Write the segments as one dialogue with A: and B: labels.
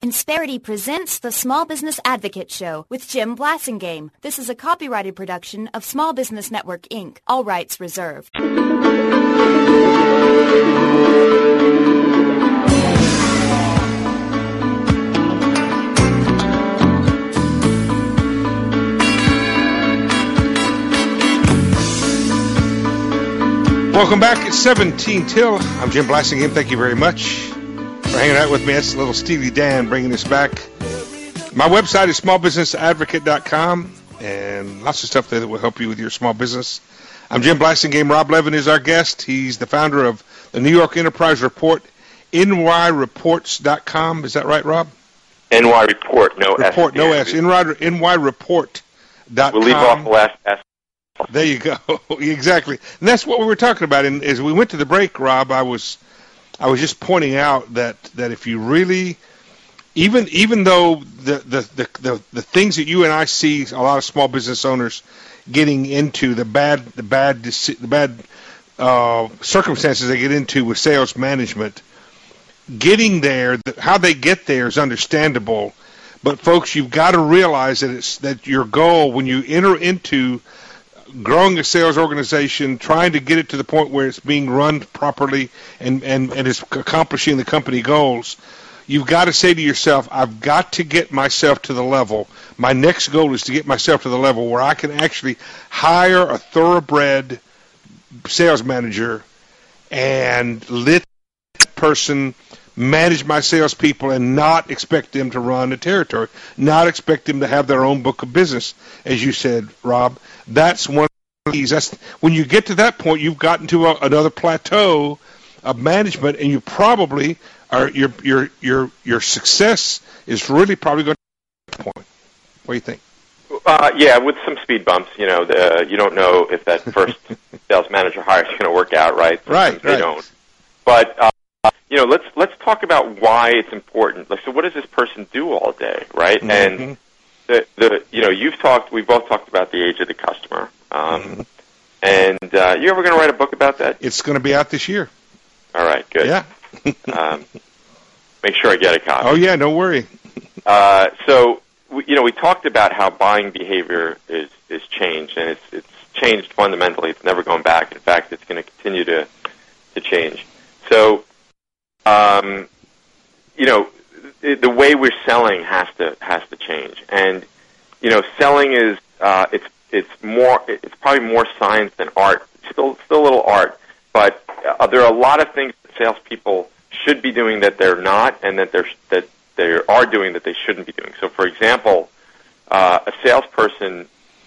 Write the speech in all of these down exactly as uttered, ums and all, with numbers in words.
A: Insperity presents the Small Business Advocate Show with Jim Blasingame. This is a copyrighted production of Small Business Network, Incorporated. All rights reserved.
B: Welcome back. It's seventeen till. I'm Jim Blasingame. Thank you very much for hanging out with me. That's little Steely Dan bringing us back. My website is small business advocate dot com, and lots of stuff there that will help you with your small business. I'm Jim Blasingame. Rob Levin is our guest. He's the founder of the New York Enterprise Report, N Y reports dot com. Is that right, Rob?
C: N Y Report, no S.
B: Report, no S. N Y report dot com.
C: We'll leave off the last S.
B: There you go. Exactly. And that's what we were talking about. And as we went to the break, Rob, I was I was just pointing out that, that if you really, even even though the, the, the, the, the things that you and I see a lot of small business owners getting into, the bad the bad the bad uh, circumstances they get into with sales management, getting there, how they get there is understandable. But folks, you've got to realize that it's that your goal when you enter into growing a sales organization, trying to get it to the point where it's being run properly and, and, and is accomplishing the company goals, you've got to say to yourself, I've got to get myself to the level. My next goal is to get myself to the level where I can actually hire a thoroughbred sales manager and let that person manage my salespeople and not expect them to run a territory, not expect them to have their own book of business, as you said, Rob. That's one of these. That's when you get to that point, you've gotten to a, another plateau of management, and you probably are your your your your success is really probably going to that point. What do you think?
C: Uh, yeah, with some speed bumps. You know, the, you don't know if that first sales manager hire is going to work out, right?
B: Right,
C: right. They
B: right.
C: don't. But uh, you know, let's let's talk about why it's important. Like, so, what does this person do all day, right?
B: Mm-hmm.
C: And the the you know, you've talked. We both talked about the age of the customer. Um, mm-hmm. And uh, you ever going to write a book about that?
B: It's going to be out this year.
C: All right, good.
B: Yeah.
C: um, make sure I get a copy.
B: Oh yeah, don't worry.
C: uh, so we, you know, we talked about how buying behavior is is changed, and it's it's changed fundamentally. It's never going back. In fact, it's going to continue to to change. So. Um, you know, the way we're selling has to has to change, and you know, selling is uh, it's it's more it's probably more science than art. Still, still a little art, but uh, there are a lot of things that salespeople should be doing that they're not, and that they're that they are doing that they shouldn't be doing. So, for example, uh, a salesperson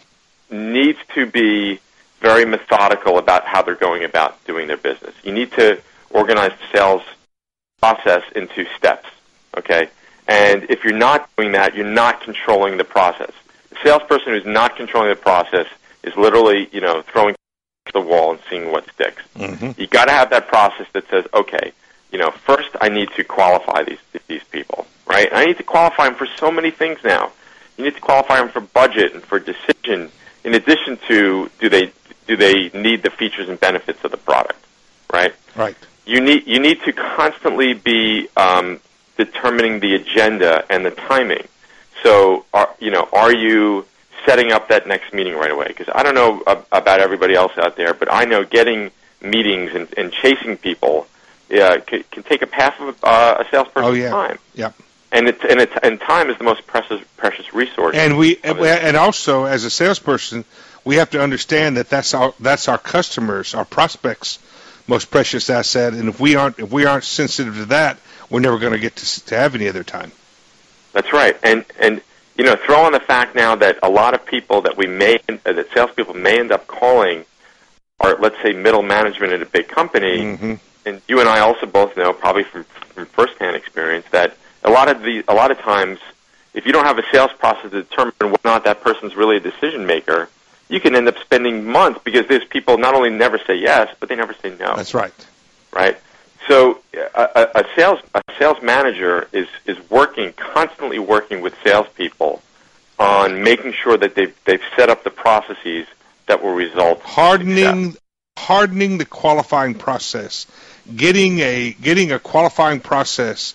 C: needs to be very methodical about how they're going about doing their business. You need to organize the sales process into steps, okay? And if you're not doing that, you're not controlling the process. The salesperson who's not controlling the process is literally, you know, throwing to the wall and seeing what sticks.
B: Mm-hmm.
C: You got to have that process that says, okay, you know, first I need to qualify these these people, right? And I need to qualify them for so many things now. You need to qualify them for budget and for decision, in addition to do they do they need the features and benefits of the product, right?
B: Right.
C: You need you need to constantly be um, determining the agenda and the timing. So, are, you know, are you setting up that next meeting right away? Because I don't know ab- about everybody else out there, but I know getting meetings and, and chasing people uh, can, can take up half of uh, a salesperson's
B: oh, yeah.
C: time.
B: Yep.
C: And it's and it's and time is the most precious precious resource.
B: And we and also as a salesperson, we have to understand that that's our that's our customers, our prospects' most precious asset, and if we aren't if we aren't sensitive to that, we're never going to get to to have any other time.
C: That's right, and and you know, throw on the fact now that a lot of people that we may uh, that salespeople may end up calling are, let's say, middle management at a big company,
B: mm-hmm.
C: and you and I also both know, probably from, from firsthand experience, that a lot of the a lot of times, if you don't have a sales process to determine whether or not that person's really a decision maker, you can end up spending months because there's people not only never say yes, but they never say no.
B: That's right.
C: Right? So a, a sales a sales manager is, is working, constantly working with salespeople on making sure that they've, they've set up the processes that will result
B: hardening
C: in success.
B: Hardening the qualifying process, getting a getting a qualifying process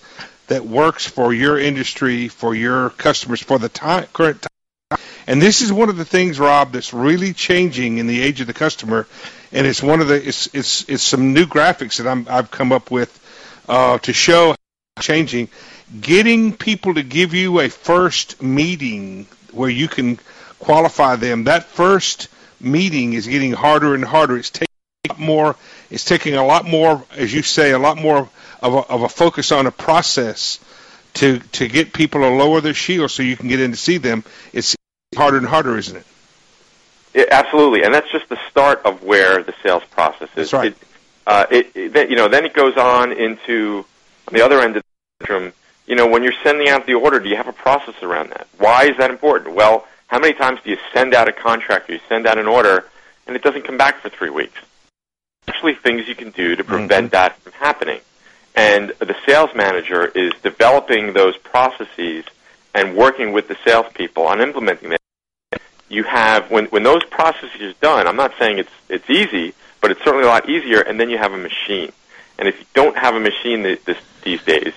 B: that works for your industry, for your customers, for the time, current time. And this is one of the things, Rob, that's really changing in the age of the customer. And it's one of the it's it's it's some new graphics that I'm, I've come up with uh, to show how changing. Getting people to give you a first meeting where you can qualify them. That first meeting is getting harder and harder. It's taking a lot more. It's taking a lot more, as you say, a lot more of a, of a focus on a process to to get people to lower their shield so you can get in to see them. It's harder and harder, isn't it?
C: Yeah, absolutely, and that's just the start of where the sales process is.
B: That's right.
C: It, uh, it, it, you know, then it goes on into on the other end of the spectrum. You know, when you're sending out the order, do you have a process around that? Why is that important? Well, how many times do you send out a contract or you send out an order and it doesn't come back for three weeks? Actually, things you can do to prevent mm-hmm. that from happening. And the sales manager is developing those processes and working with the salespeople on implementing them. You have, when, when those processes are done, I'm not saying it's it's easy, but it's certainly a lot easier, and then you have a machine. And if you don't have a machine this, this, these days,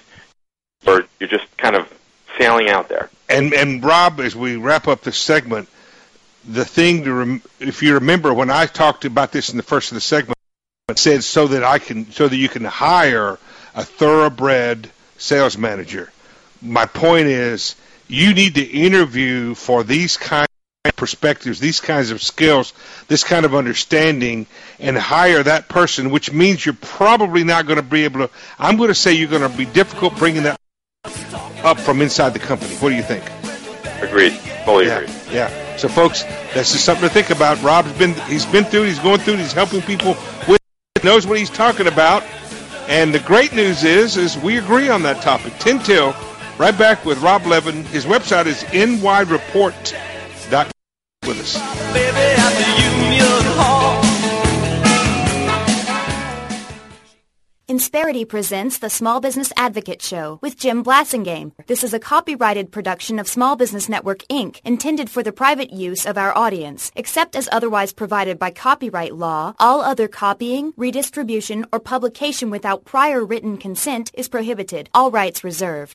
C: or you're just kind of sailing out there.
B: And, and Rob, as we wrap up this segment, the thing to rem- if you remember when I talked about this in the first of the segment, it said so that I can so that you can hire a thoroughbred sales manager. My point is you need to interview for these kinds of perspectives, these kinds of skills, this kind of understanding, and hire that person, which means you're probably not going to be able to, I'm going to say you're going to be difficult bringing that up from inside the company. What do you think?
C: Agreed. Fully
B: yeah,
C: agreed.
B: Yeah. So, folks, that's just something to think about. Rob's been, he's been through, he's going through, he's helping people with, knows what he's talking about. And the great news is, is we agree on that topic. ten till, right back with Rob Levin. His website is n y report dot com with us.
D: Baby, at the Union Hall.
A: Insperity presents the Small Business Advocate Show with Jim Blasingame. This is a copyrighted production of Small Business Network, Incorporated, intended for the private use of our audience. Except as otherwise provided by copyright law, all other copying, redistribution, or publication without prior written consent is prohibited. All rights reserved.